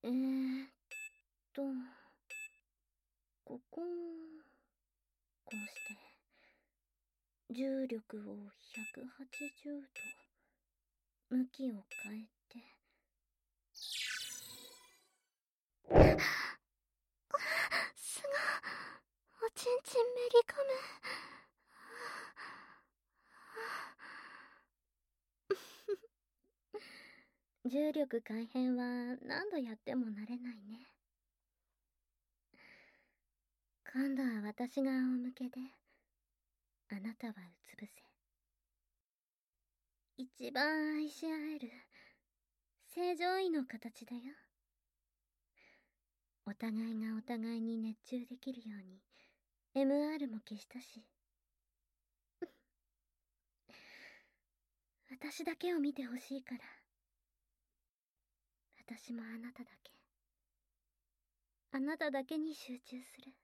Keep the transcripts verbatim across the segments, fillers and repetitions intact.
えーっと、ここを、こうして、重力をひゃくはちじゅうど、向きを変えて。すが、おちんちんめり込む。重力改変は何度やっても慣れないね。今度は私が仰向けで、あなたはうつ伏せ。一番愛し合える正常位の形だよ。お互いがお互いに熱中できるように エムアール も消したし。私だけを見てほしいから。私もあなただけ。あなただけに集中する。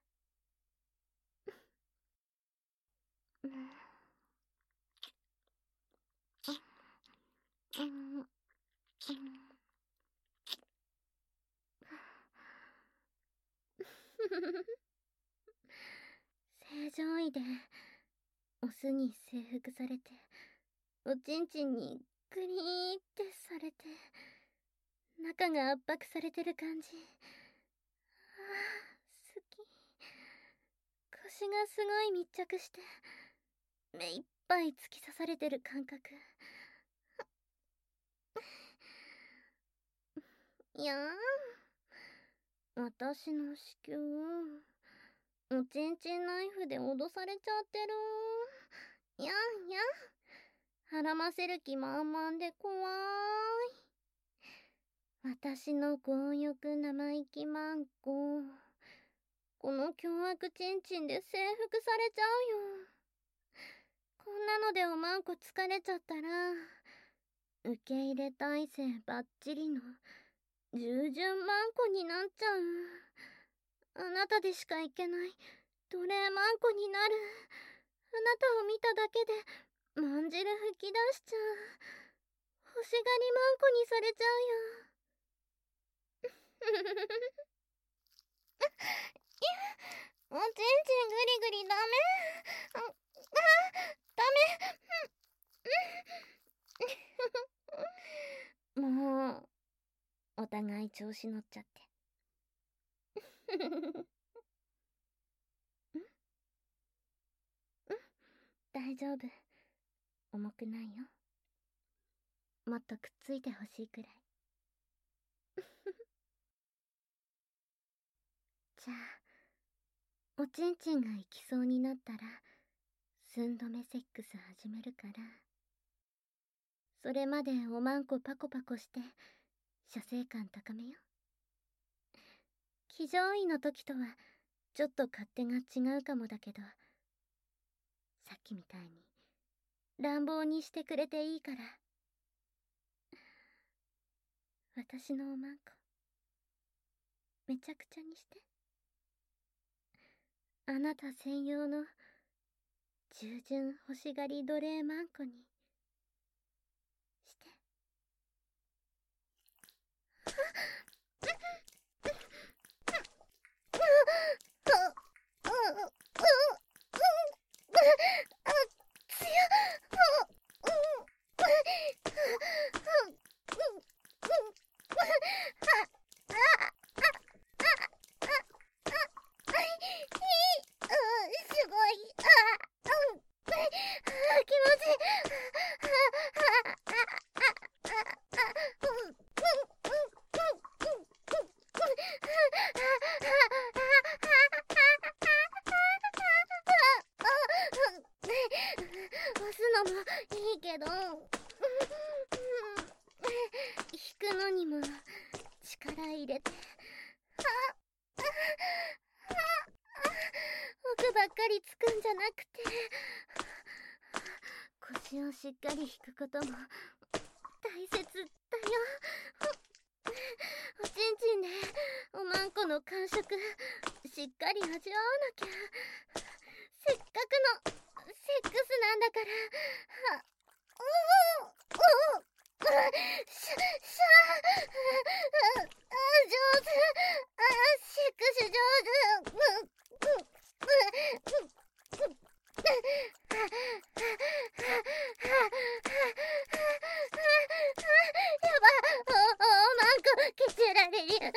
うんうんうん正常位でオスに征服されて、おちんちんにグリーってされて、中が圧迫されてる感じ。ああ、好き。腰がすごい密着して、目いっぱい突き刺されてる感覚。いやーん、私の子宮、おちんちんナイフで脅されちゃってる。やんやん、孕ませる気満々で怖ーい。私の強欲生意気マンコ、この凶悪ちんちんで征服されちゃうよ。こんなのでおまんこ疲れちゃったら、受け入れ体制バッチリの従順マンコになっちゃう。あなたでしかいけない奴隷マンコになる。あなたを見ただけでまんじる吹き出しちゃう。欲しがりマンコにされちゃうよ。おちんちんグリグリダメ。あ、あ、ダメ。もう、お互い調子乗っちゃって。んん大丈夫。重くないよ。もっとくっついてほしいくらい。じゃあ、おちんちんが行きそうになったら、寸止めセックス始めるから。それまでおまんこパコパコして、射精感高めよ。騎乗位の時とは、ちょっと勝手が違うかもだけど、さっきみたいに、乱暴にしてくれていいから。私のおまんこ、めちゃくちゃにして。あなた専用の、従順欲しがり奴隷マンコに、して。押すのもいいけど、引くのにも力入れて、奥ばっかりつくんじゃなくて、腰をしっかり引くことも大切だよ。おちんちんでおまんこの感触しっかり味わわなきゃ。せっかくのセックスなんだから。は、おおおおしゃ、しゃ、 上手。あー、セックス上手。うんうんうんうんやば、お、おまんこ蹴散られる。うん、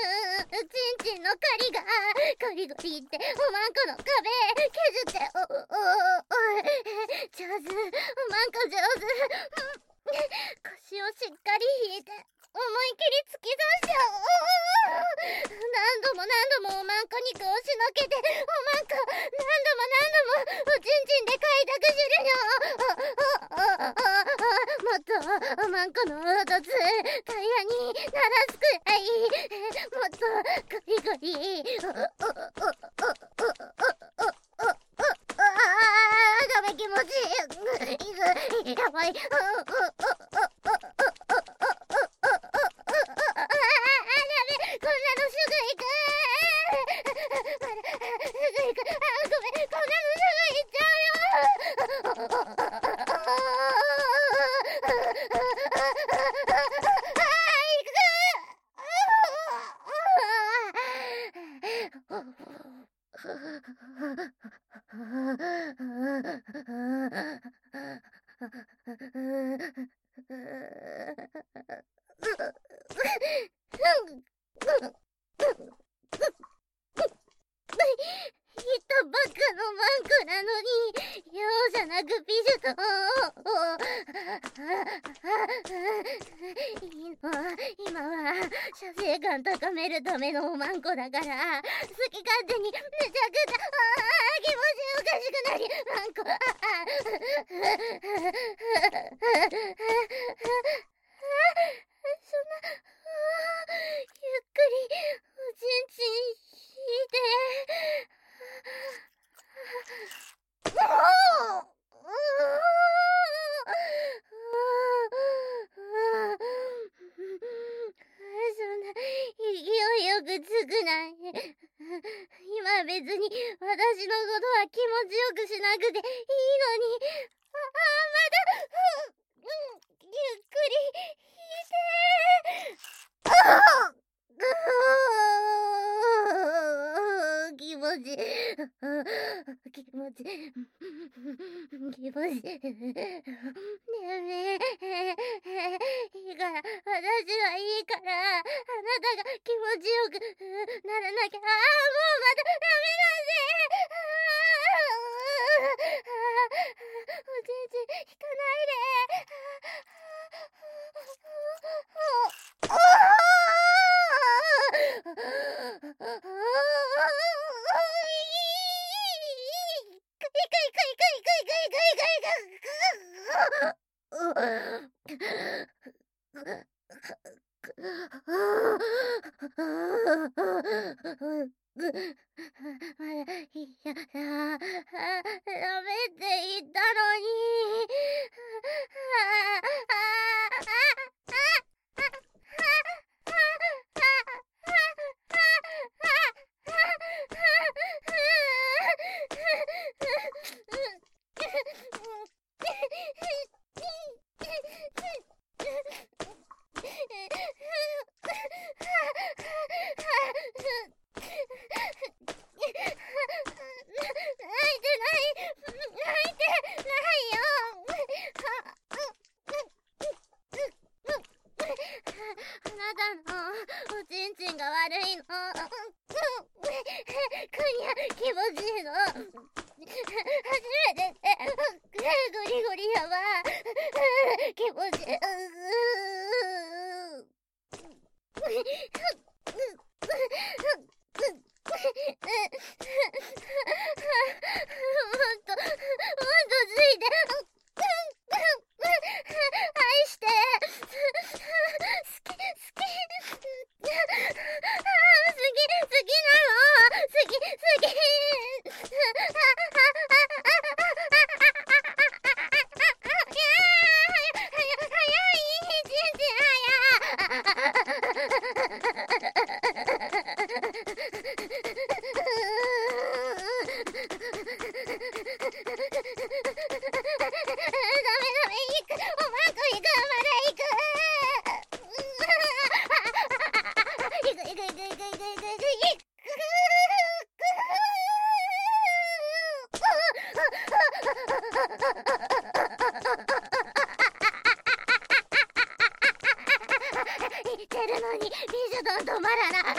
ちんちんの狩りがゴリゴリっておまんこの壁削って、お、お、お、上手、おまんこ上手。腰をしっかり引いて思い切り突き刺しちゃう。何度も何度もおまんこ肉をしのけて、おまんこ何度も何度もおちんちんで開拓するの。もっとおまんこの凹凸タイヤに鳴らすくらい、もっとゴリゴリ。あー、ダメ、気持ちいい。やばい。バカのマンコなのに容赦なく美術をいいの、今は射精感高めるためのおまんこだから好き勝手にめちゃくちゃ気持ちおかしくなりマンコそんなゆっくりおちんちん引いてそんな勢いよくつくない今別に私のことは気持ちよくしなくていいのにああまだゆっくり引いて気持ち気持ち気持ちねえねえいいから私はいいからあなたが気持ちよくならなきゃああもうまたダメなんでおちんちん引かないでああダメって言ったのにおちんちんが悪いの。くにゃ気持ちいいの。初めてゴリゴリやわ。気持ちいい。もっともっとついて愛して好き好き好き好きなの好き好き早いちんてるのに美女どん止まらない。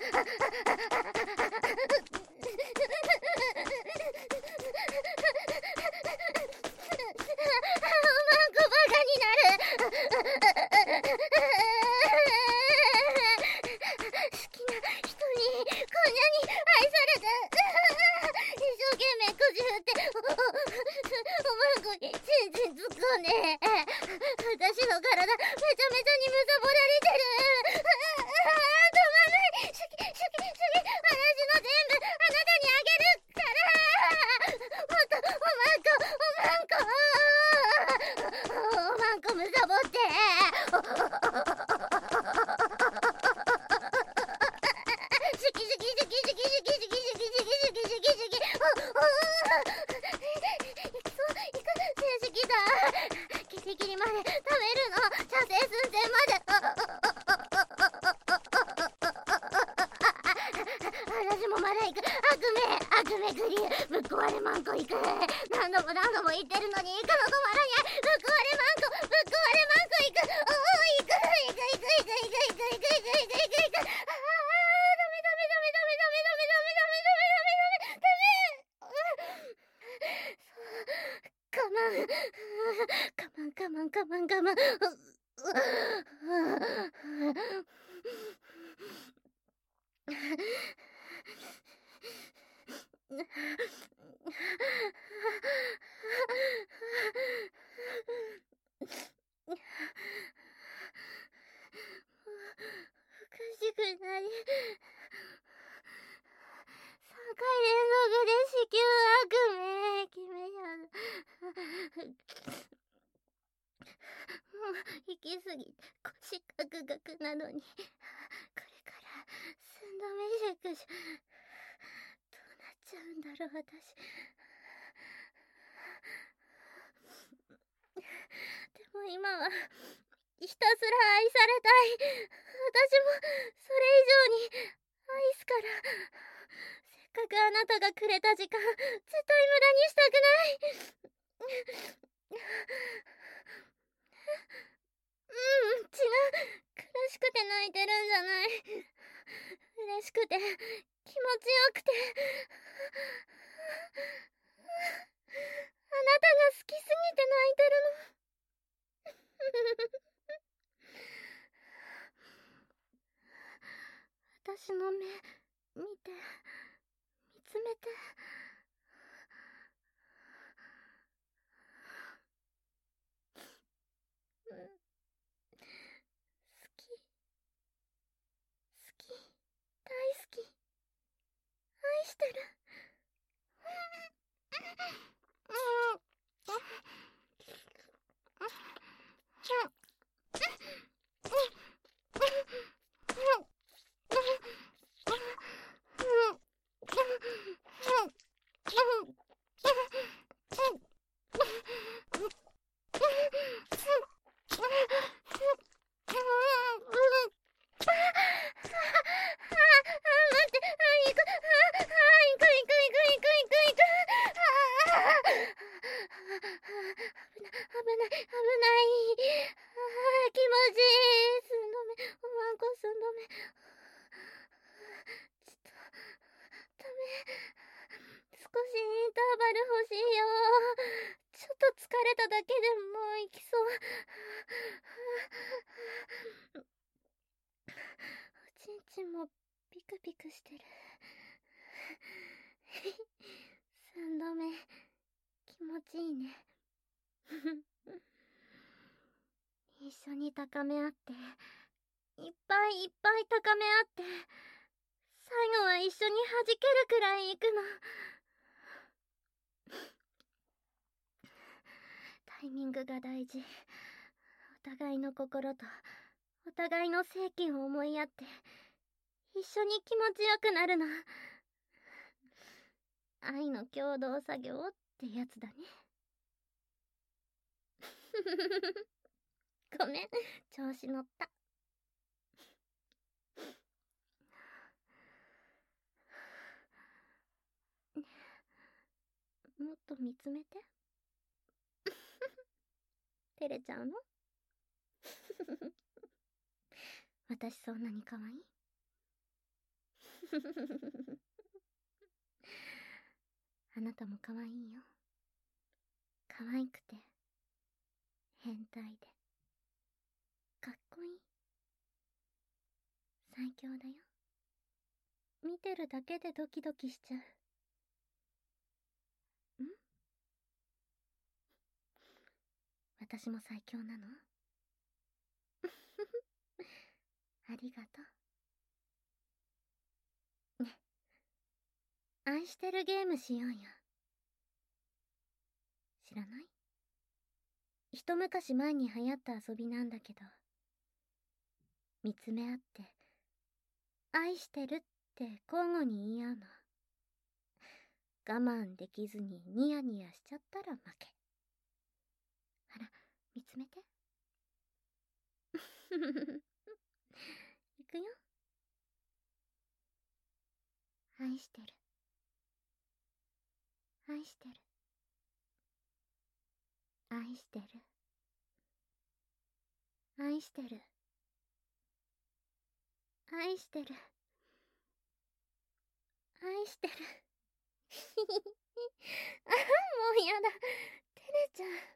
なのに、これから寸止め塾じゃどうなっちゃうんだろう、私。でも今はひたすら愛されたい。私もそれ以上に愛すから。せっかくあなたがくれた時間、絶対無駄にしたくない。うん、違う。苦しくて泣いてるんじゃない。嬉しくて、気持ちよくて。あなたが好きすぎて泣いてるの。私の目、見て、見つめて。うん、好き。好き。大好き。愛してる。うん。寸止め気持ちいいね。一緒に高め合っていっぱいいっぱい高め合って最後は一緒に弾けるくらい行くの。タイミングが大事。お互いの心とお互いの正気を思いやって一緒に気持ちよくなるの。愛の共同作業ってやつだね。ごめん、調子乗った。もっと見つめて。照れちゃうの？ 私そんなに可愛い？あなたも可愛いよ。可愛くて変態でかっこいい。最強だよ。見てるだけでドキドキしちゃう。ん？私も最強なの？ありがとう。ね。愛してるゲームしようよ。知らない？一昔前に流行った遊びなんだけど、見つめ合って愛してるって交互に言い合うの。我慢できずにニヤニヤしちゃったら負け。ほら、見つめて。いくよ。愛してる。愛してる。愛してる。愛してる。愛してる。愛してる。あ、もうやだ。照れちゃう。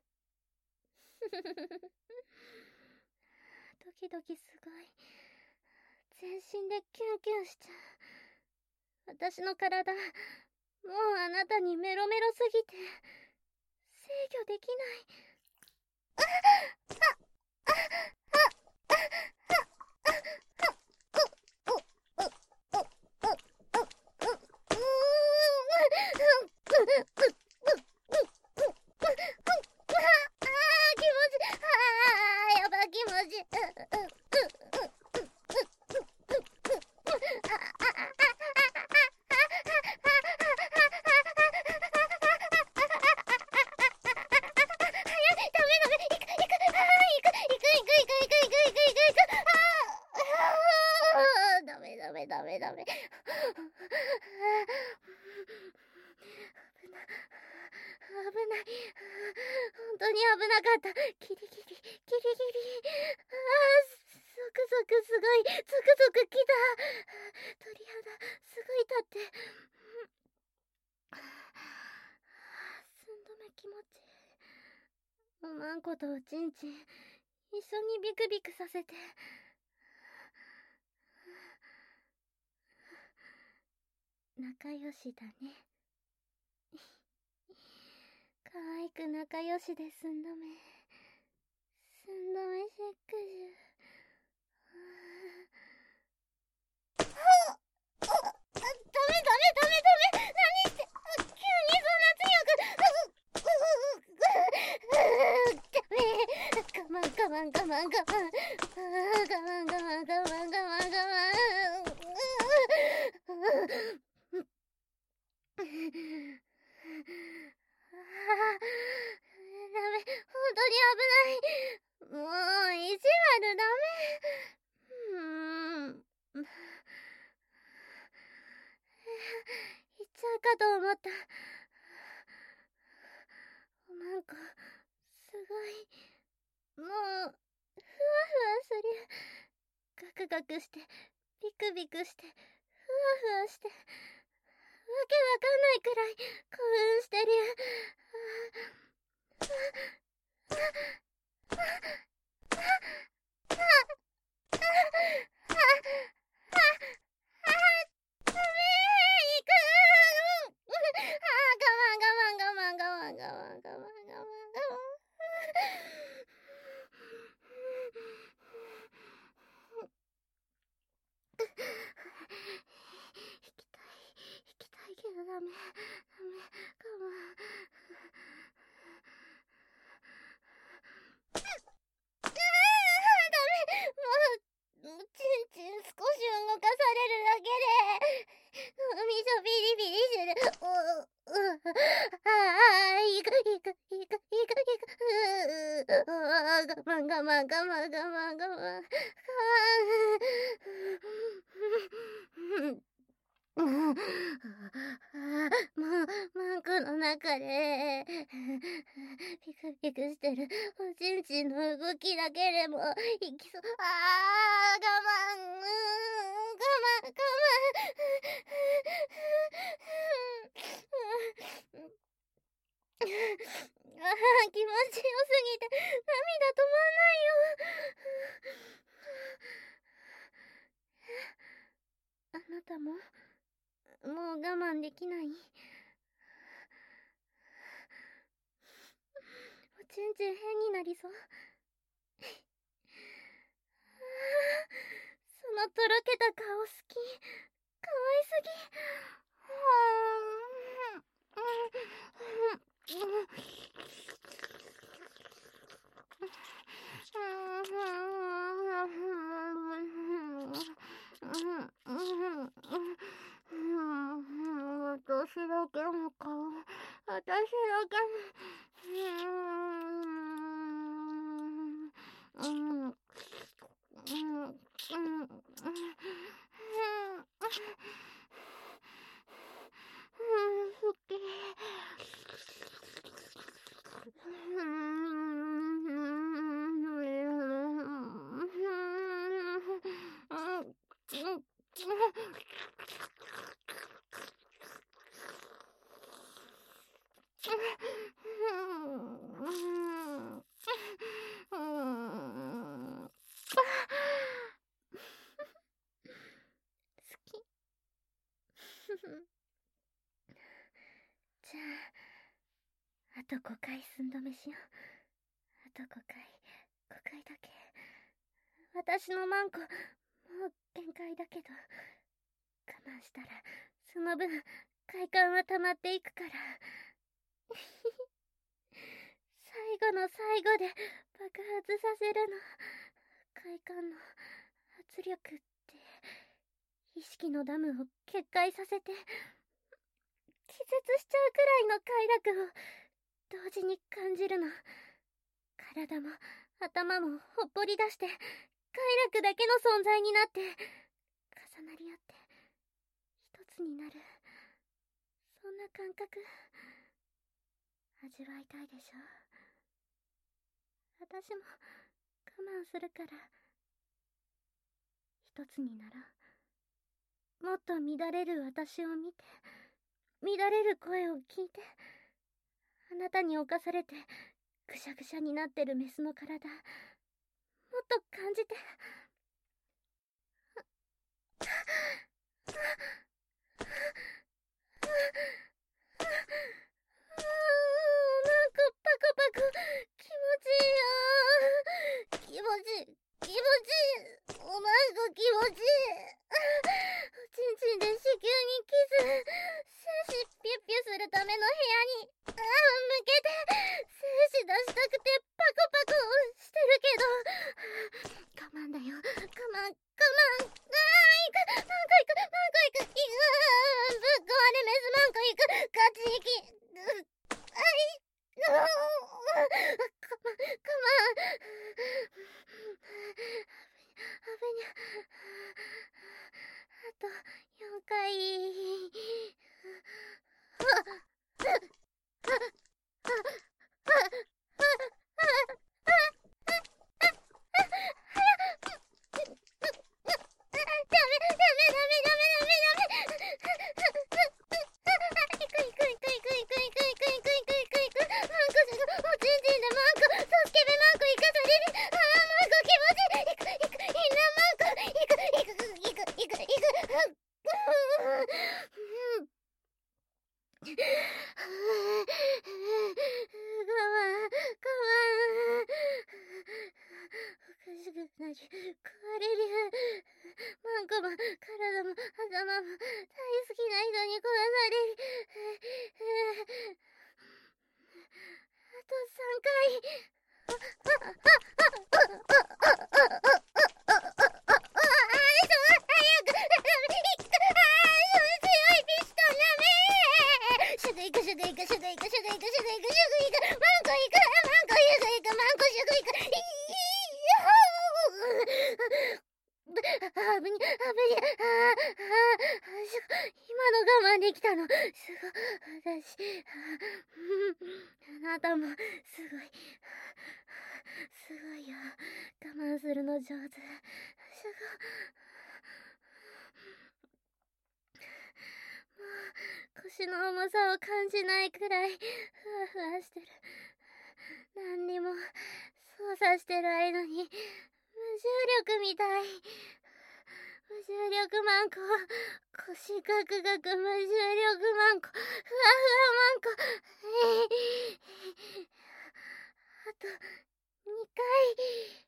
ドキドキすごい。全身でキュンキュンしちゃう。私の体、もうあなたにメロメロすぎて、制御できない。あっあっあっあっあっダメダメ。危ない。本当に危なかった。ギリギリ、ギリギリ。ああ、ゾクゾクすごい。ゾクゾクきた。鳥肌、すごい立って。寸止め気持ちいい。おまんことおちんちん、一緒にビクビクさせて。仲良しだね。可愛く仲良しで寸止め。寸止めセックジュ。ああ、ダメダメダメダメ。何して、急にそんな強く。ダメ。我慢我慢我慢我慢。我慢我慢我慢我慢我慢我慢。ああ、ダメ、本当に危ない。もう、意地悪ダメ。うーん。行っちゃうかと思った。おまんこ、すごい。もう、ふわふわする。ガクガクして、ビクビクして、ふわふわして。わけわかんないくらい興奮してる。ダメ、ダメ、我慢。ああ、ダメ。もう、ちんちん少し動かされるだけで、みそビリビリする。う、う、ああ、いく、いく、いく、いく、いく。う、我慢、我慢、我慢、我慢、我慢、我慢。もう、もう、マンコの中で、ピクピクしてるおちんちんの動きだだけでもいきそう。あー、我慢、うーん、我慢、我慢。あー、気持ちよすぎて涙止まんないよ。あなたももう我慢できない？おちんちん変になりそう。そのとろけた顔好き。かわいすぎ。私だけの顔、私だけの。じゃあ、あとごかい寸止めしよう。あとごかい、ごかいだけ。私のマンコ、もう限界だけど、我慢したら、その分、快感は溜まっていくから。最後の最後で爆発させるの。快感の圧力って、意識のダムを決壊させて、気絶しちゃうくらいの快楽を同時に感じるの。体も頭もほっぽり出して快楽だけの存在になって重なり合って一つになる。そんな感覚味わいたいでしょ。私も我慢するから一つにならん。もっと乱れる私を見て、乱れる声を聞いて、あなたに侵されてぐしゃぐしゃになってるメスの体、もっと感じて。なんかパクパク気持ちいいよ。気持ちいい気持ちいい。おまんこ気持ちいい。おちんちんで子宮にキス、精子ピュッピュするための部屋にあー向けて精子出したくてパクパクしてるけど、我慢だよ我慢我慢。あーいかあぶに、あぶに、ああ、ああ、すごい、今の我慢できたの。すごい、私、ああなたも、すごい、すごいよ。我慢するの上手。すごい。もう、腰の重さを感じないくらい、ふわふわしてる。何にも、操作してる間に、無重力みたい。無重力マンコ、腰ガクガク無重力マンコ、ふわふわマンコ。あと、にかい。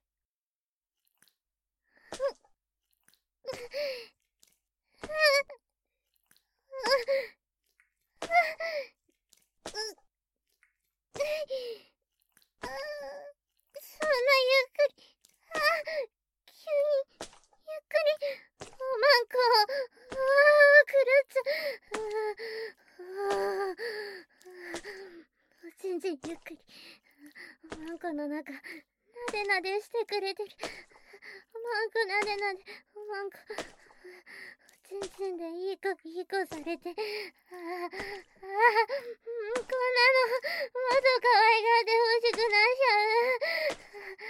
そんなゆっくり、あ、急に、ゆっくり、マンコ、ああ、狂っちゃう。ああ、おちんちんゆっくり、マンコの中、なでなでしてくれてる。マンコなでなで、マンコ、おちんちんでいい子、いい子されて、ああ、ああ、こんなの、もっと可愛がってほしくなっちゃう。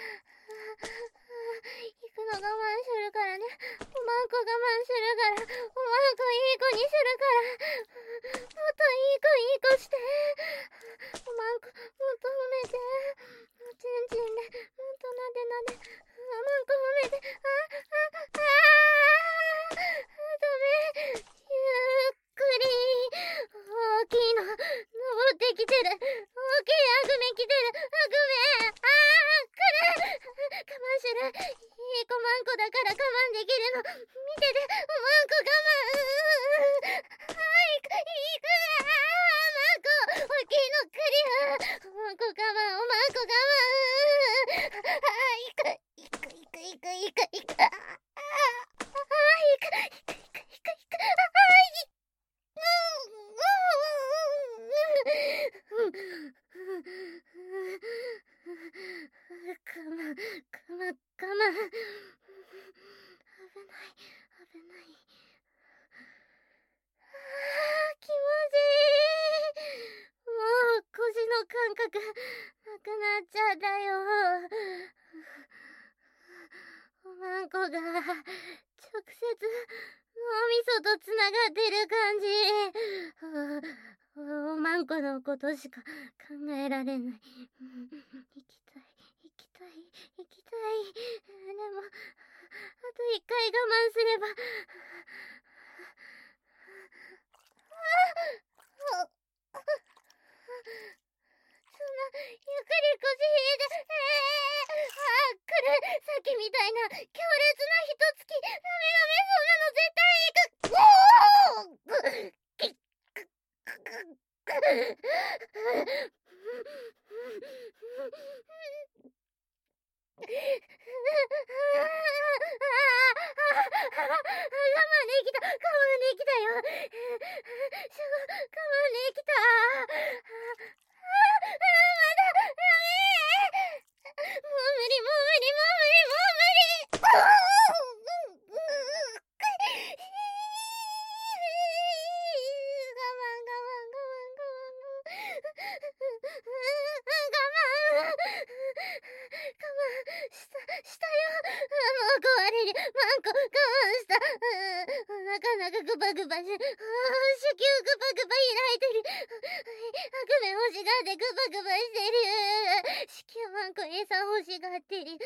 行くの我慢するからね。おまんこ我慢するから。おまんこいい子にするから。もっといい子いい子して。おまんこもっと褒めて。おちんちんでもっとなでなで。おまんこ褒めて。あ、あ、ああ、ダメ。ゆっくり。大きいの登ってきてる。大きいアグメ来てる。アグメ。ああ、来る。我慢する。いい子マンコだから我慢できるの。見てて、マンコ我慢。ああ、いく、いく。ああ、マンコ。大きいの来るよ。マンコ我慢、おマンコ我慢。ああ、いく、いく、いく、いく、いく、いく。ああ、ああ、いく、いく、いく、いく、いく。ああ、いく。うん、うん、うん、うん。我慢、我慢、我慢。危ない、危ない。ああ、気持ちいい。もう腰の感覚なくなっちゃったよ。おまんこが直接脳みそとつながってる感じ。おまんこのことしか考えられない。行きたい、行きたい、行きたい。でも、あと一回我慢すれば。ああ、そんな、ゆっくり腰引いて、ええー、ああ、来る。さっきみたいな、強烈なひとつき。ダメダメ、そんなの絶対行く。おーきっく、く、く、く。我慢できた、我慢できたよ。すごい、我慢できた。ああ、まだ、ダメ。もう無理、もう無理、もう無理、もう無理。我慢、我慢、我慢、我慢。我慢した、したよ。もう壊れる。マンコ、我慢した。なかなかグバグバし、子宮グバグバ開いてる。悪夢欲しがってグバグバしてる。子宮マンコ餌欲しがってる。ああ、もう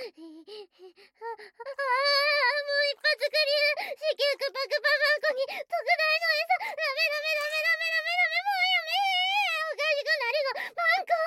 一発クリア。子宮グバグバマンコに特大の餌。ダメダメダメダメダメダメ、もうやめー。おかしくなるの。マンコ。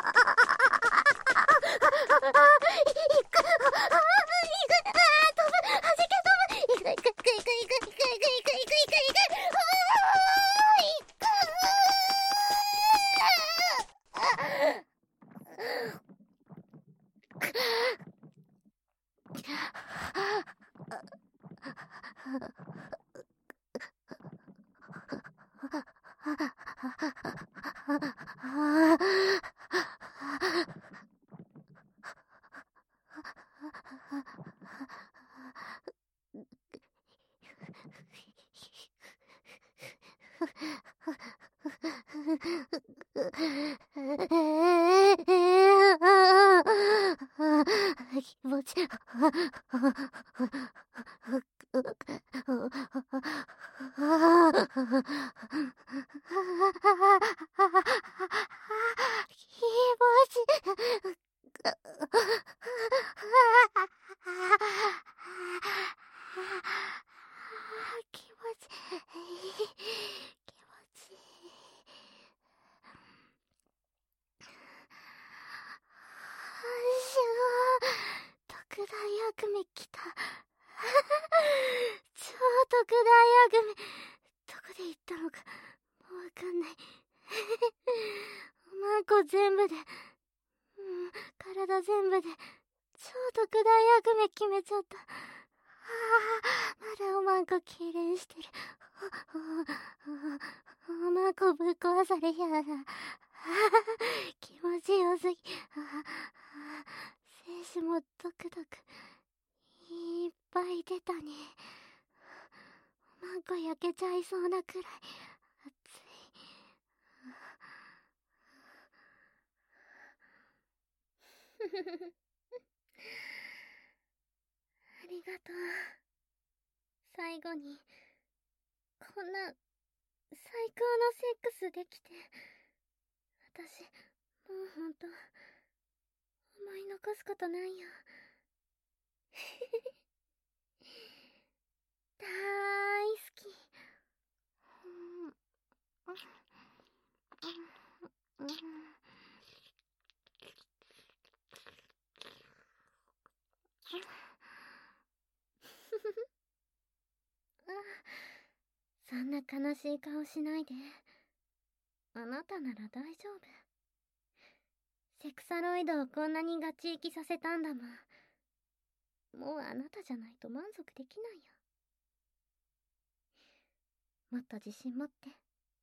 気持ち特大悪夢来た。超特大悪夢。どこで行ったのかもうわかんない。マンコ全部で、うん、体全部で超特大悪夢決めちゃった。ああ、まだおまんこ痙攣してる。おまんこぶっ壊されやが。気持ちよすぎ。精子もドクドクいっぱい出たね。おまんこ焼けちゃいそうなくらい熱い。ありがとう。最後にこんな最高のセックスできて、私もうほんと思い残すことないよ。だーい好き。うんうんうんそんな悲しい顔しないで。あなたなら大丈夫。セクサロイドをこんなにガチ生きさせたんだもん。もうあなたじゃないと満足できないよ。もっと自信持って。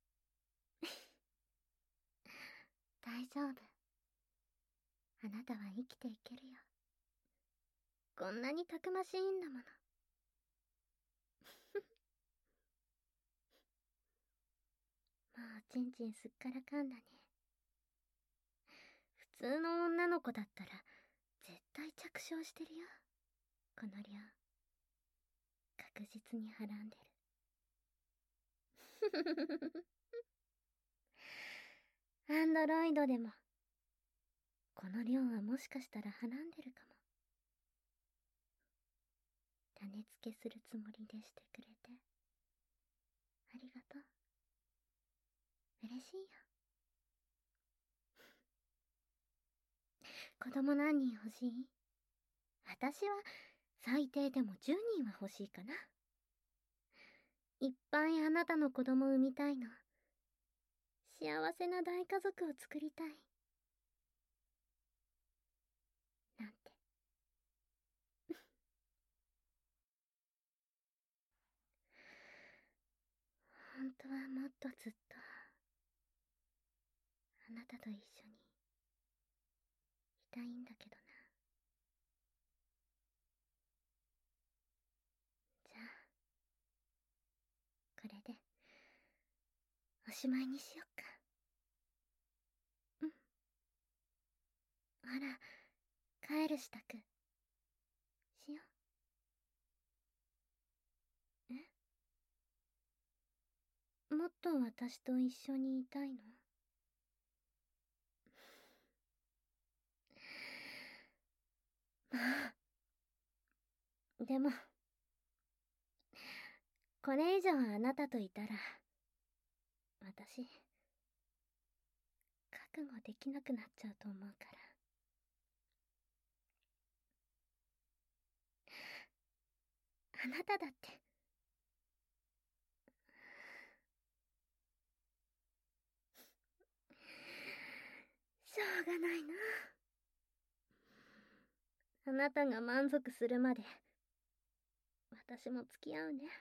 大丈夫。あなたは生きていけるよ。こんなにたくましいんだもの。もうちんちんすっからかんだね。 通の女の子だったら絶対着床してるよ、この量。確実にはらんでる。アンドロイドでもこの量はもしかしたらはらんでるかも。種付けするつもりでしてくれてありがとう。嬉しいよ。子供何人欲しい？私は最低でもじゅうにんは欲しいかな。いっぱいあなたの子供産みたいの。幸せな大家族を作りたい。なんて。本当はもっとずっとあなたと一緒にいたいんだけどな。じゃあこれでおしまいにしよっか。うん。ほら、帰る支度しよう。え？もっと私と一緒にいたいの？まあでもこれ以上あなたといたら私覚悟できなくなっちゃうと思うから。あなただってしょうがないな。あなたが満足するまで私も付き合うね。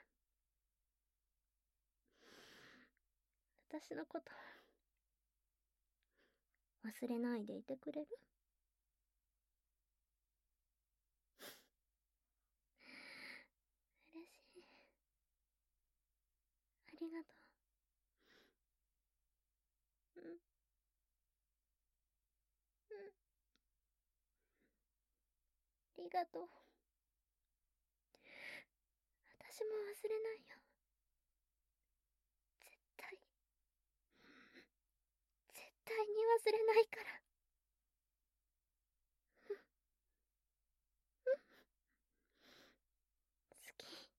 私のこと忘れないでいてくれる？嬉しい。ありがとう。うん。うん。ありがとう。私も忘れないよ。絶対、絶対に忘れないから。好き。好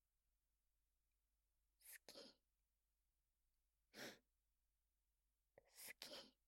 き。好き。